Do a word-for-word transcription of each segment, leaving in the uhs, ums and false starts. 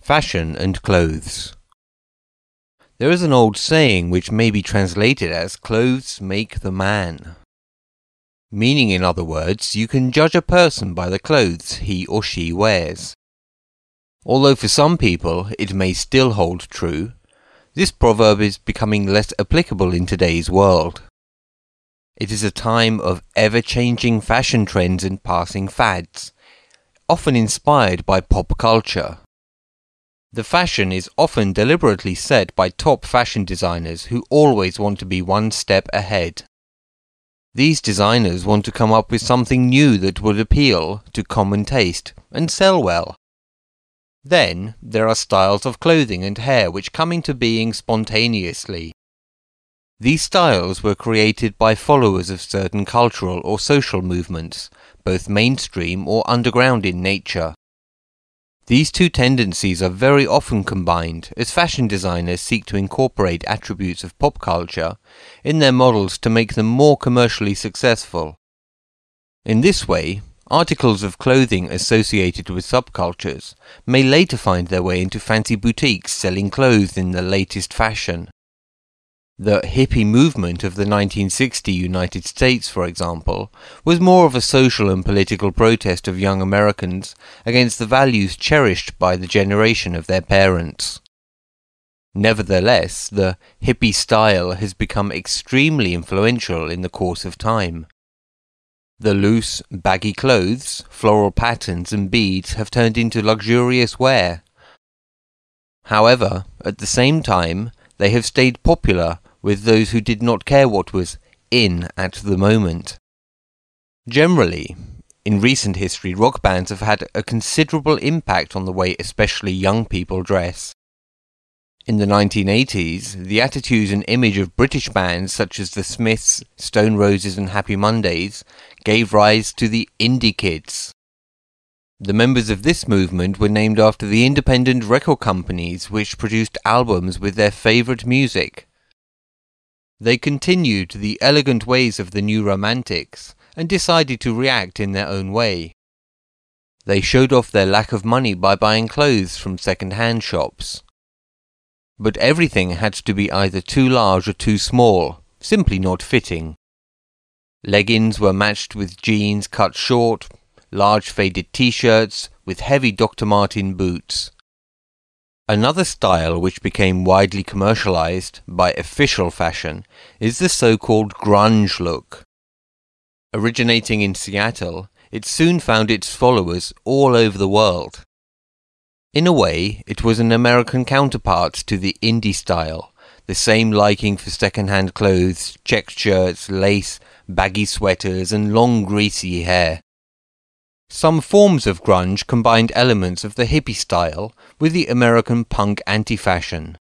Fashion and clothes. There is an old saying which may be translated as clothes make the man. Meaning, in other words, you can judge a person by the clothes he or she wears. Although for some people it may still hold true, this proverb is becoming less applicable in today's world. It is a time of ever-changing fashion trends and passing fads, often inspired by pop culture. The fashion is often deliberately set by top fashion designers who always want to be one step ahead. These designers want to come up with something new that would appeal to common taste and sell well. Then there are styles of clothing and hair which come into being spontaneously. These styles were created by followers of certain cultural or social movements, both mainstream or underground in nature. These two tendencies are very often combined as fashion designers seek to incorporate attributes of pop culture in their models to make them more commercially successful. In this way, articles of clothing associated with subcultures may later find their way into fancy boutiques selling clothes in the latest fashion. The hippie movement of the nineteen sixty United States, for example, was more of a social and political protest of young Americans against the values cherished by the generation of their parents. Nevertheless, the hippie style has become extremely influential in the course of time. The loose, baggy clothes, floral patterns and beads have turned into luxurious wear. However, at the same time, they have stayed popular with those who did not care what was in at the moment. Generally, in recent history, rock bands have had a considerable impact on the way especially young people dress. In the nineteen eighties, the attitudes and image of British bands such as the Smiths, Stone Roses and Happy Mondays gave rise to the indie kids. The members of this movement were named after the independent record companies which produced albums with their favourite music. They continued the elegant ways of the New Romantics and decided to react in their own way. They showed off their lack of money by buying clothes from second-hand shops. But everything had to be either too large or too small, simply not fitting. Leggings were matched with jeans cut short, large faded t-shirts with heavy Doctor Martin boots. Another style which became widely commercialized by official fashion is the so-called grunge look. Originating in Seattle, it soon found its followers all over the world. In a way, it was an American counterpart to the indie style, the same liking for second-hand clothes, checked shirts, lace, baggy sweaters and long greasy hair. Some forms of grunge combined elements of the hippie style with the American punk anti-fashion.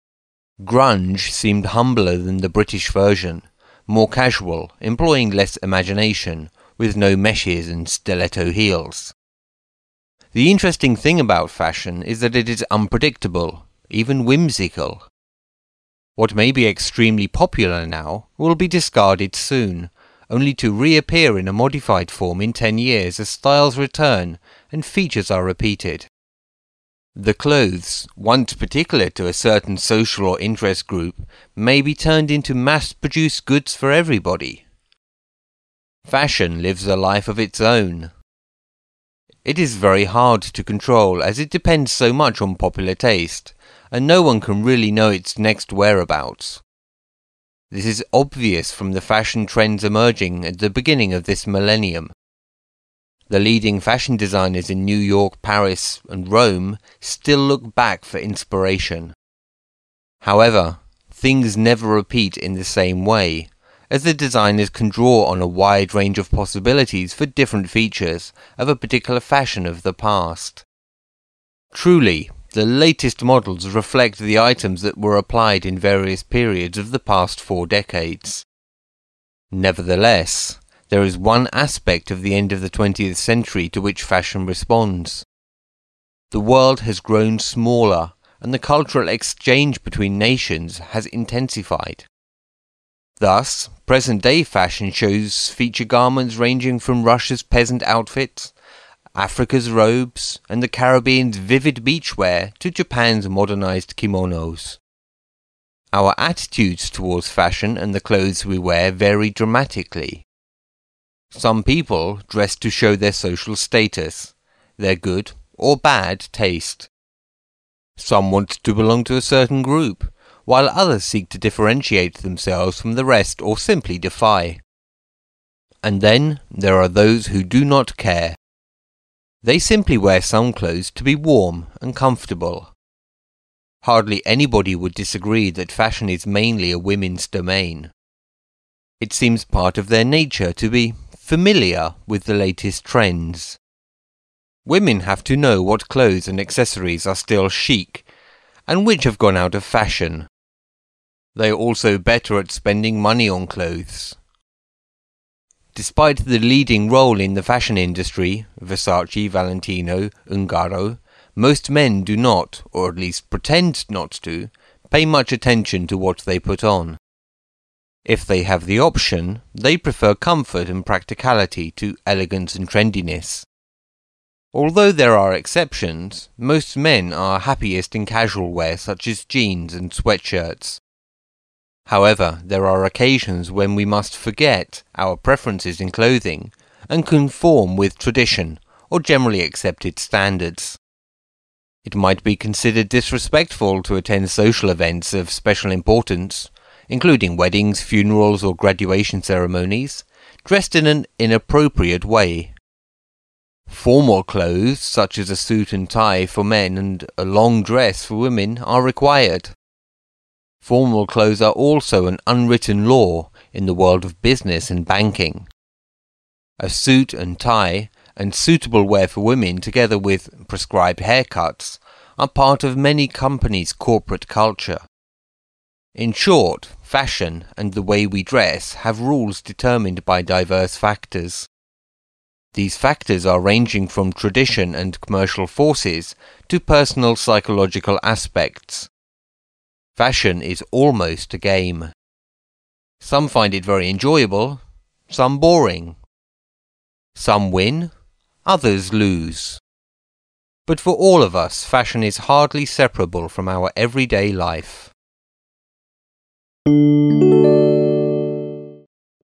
Grunge seemed humbler than the British version, more casual, employing less imagination, with no meshes and stiletto heels. The interesting thing about fashion is that it is unpredictable, even whimsical. What may be extremely popular now will be discarded soon, only to reappear in a modified form in ten years as styles return and features are repeated. The clothes, once particular to a certain social or interest group, may be turned into mass-produced goods for everybody. Fashion lives a life of its own. It is very hard to control as it depends so much on popular taste, and no one can really know its next whereabouts. This is obvious from the fashion trends emerging at the beginning of this millennium. The leading fashion designers in New York, Paris, and Rome still look back for inspiration. However, things never repeat in the same way, as the designers can draw on a wide range of possibilities for different features of a particular fashion of the past. Truly, the latest models reflect the items that were applied in various periods of the past four decades. Nevertheless, there is one aspect of the end of the twentieth century to which fashion responds. The world has grown smaller, and the cultural exchange between nations has intensified. Thus, present-day fashion shows feature garments ranging from Russia's peasant outfits Africa's robes, and the Caribbean's vivid beachwear to Japan's modernized kimonos. Our attitudes towards fashion and the clothes we wear vary dramatically. Some people dress to show their social status, their good or bad taste. Some want to belong to a certain group, while others seek to differentiate themselves from the rest or simply defy. And then there are those who do not care. They simply wear some clothes to be warm and comfortable. Hardly anybody would disagree that fashion is mainly a women's domain. It seems part of their nature to be familiar with the latest trends. Women have to know what clothes and accessories are still chic, and which have gone out of fashion. They are also better at spending money on clothes. Despite the leading role in the fashion industry, Versace, Valentino, Ungaro, most men do not, or at least pretend not to, pay much attention to what they put on. If they have the option, they prefer comfort and practicality to elegance and trendiness. Although there are exceptions, most men are happiest in casual wear such as jeans and sweatshirts. However, there are occasions when we must forget our preferences in clothing and conform with tradition or generally accepted standards. It might be considered disrespectful to attend social events of special importance, including weddings, funerals, or graduation ceremonies, dressed in an inappropriate way. Formal clothes, such as a suit and tie for men and a long dress for women, are required. Formal clothes are also an unwritten law in the world of business and banking. A suit and tie and suitable wear for women, together with prescribed haircuts, are part of many companies' corporate culture. In short, fashion and the way we dress have rules determined by diverse factors. These factors are ranging from tradition and commercial forces to personal psychological aspects. Fashion is almost a game. Some find it very enjoyable, some boring. Some win, others lose. But for all of us, fashion is hardly separable from our everyday life.